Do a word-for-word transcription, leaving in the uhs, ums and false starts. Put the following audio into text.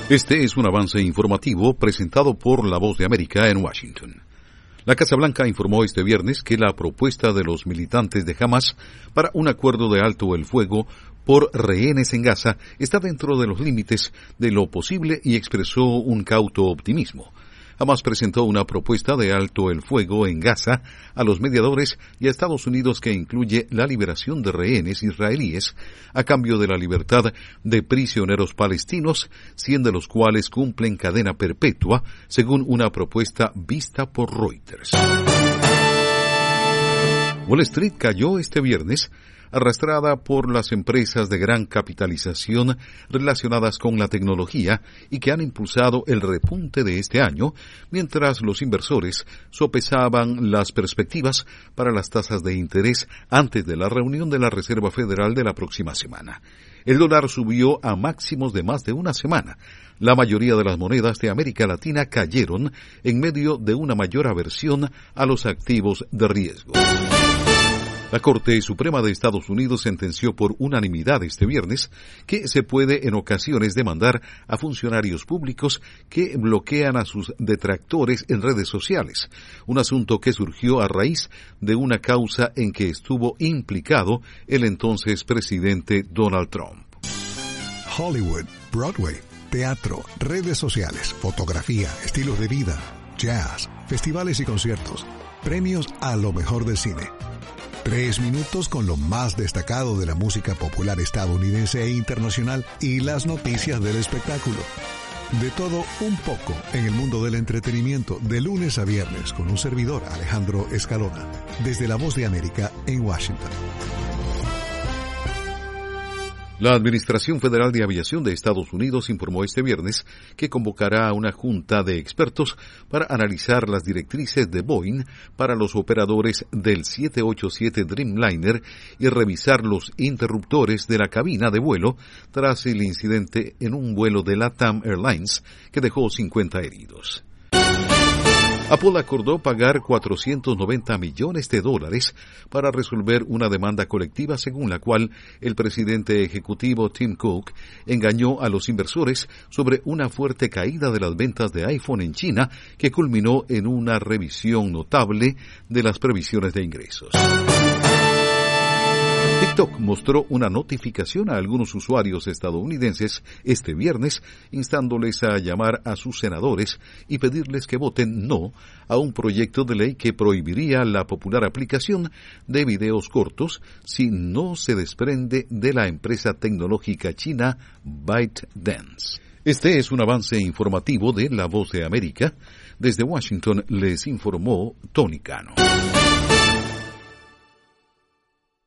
Este es un avance informativo presentado por La Voz de América en Washington. La Casa Blanca informó este viernes que la propuesta de los militantes de Hamas para un acuerdo de alto el fuego por rehenes en Gaza está dentro de los límites de lo posible y expresó un cauto optimismo. Hamas presentó una propuesta de alto el fuego en Gaza a los mediadores y a Estados Unidos que incluye la liberación de rehenes israelíes a cambio de la libertad de prisioneros palestinos, cien de los cuales cumplen cadena perpetua, según una propuesta vista por Reuters. Wall Street cayó este viernes, arrastrada por las empresas de gran capitalización relacionadas con la tecnología y que han impulsado el repunte de este año, mientras los inversores sopesaban las perspectivas para las tasas de interés antes de la reunión de la Reserva Federal de la próxima semana. El dólar subió a máximos de más de una semana. La mayoría de las monedas de América Latina cayeron en medio de una mayor aversión a los activos de riesgo. La Corte Suprema de Estados Unidos sentenció por unanimidad este viernes que se puede en ocasiones demandar a funcionarios públicos que bloquean a sus detractores en redes sociales, un asunto que surgió a raíz de una causa en que estuvo implicado el entonces presidente Donald Trump. Hollywood, Broadway, teatro, redes sociales, fotografía, estilos de vida, jazz, festivales y conciertos, premios a lo mejor del cine. Tres minutos con lo más destacado de la música popular estadounidense e internacional y las noticias del espectáculo. De todo un poco en el mundo del entretenimiento, de lunes a viernes, con un servidor, Alejandro Escalona, desde La Voz de América en Washington. La Administración Federal de Aviación de Estados Unidos informó este viernes que convocará a una junta de expertos para analizar las directrices de Boeing para los operadores del siete ochenta y siete Dreamliner y revisar los interruptores de la cabina de vuelo tras el incidente en un vuelo de LATAM Airlines que dejó cincuenta heridos. Apple acordó pagar cuatrocientos noventa millones de dólares para resolver una demanda colectiva según la cual el presidente ejecutivo Tim Cook engañó a los inversores sobre una fuerte caída de las ventas de iPhone en China que culminó en una revisión notable de las previsiones de ingresos. TikTok mostró una notificación a algunos usuarios estadounidenses este viernes, instándoles a llamar a sus senadores y pedirles que voten no a un proyecto de ley que prohibiría la popular aplicación de videos cortos si no se desprende de la empresa tecnológica china ByteDance. Este es un avance informativo de La Voz de América. Desde Washington les informó Tony Cano.